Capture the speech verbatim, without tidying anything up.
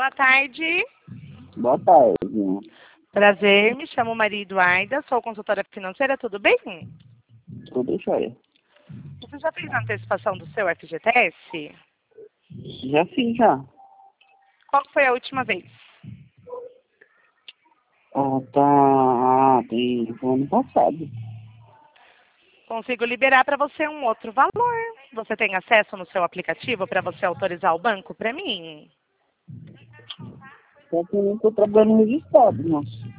Boa tarde. Boa tarde. Prazer, me chamo Maria Eduarda, sou consultora financeira, tudo bem? Tudo jóia. Você já fez a antecipação do seu F G T S? Já fiz, já. Qual foi a última vez? Ah, tá. Ah, tem o ano passado. Consigo liberar para você um outro valor. Você tem acesso no seu aplicativo para você autorizar o banco para mim? Só que eu não tô trabalhando registrado, moço.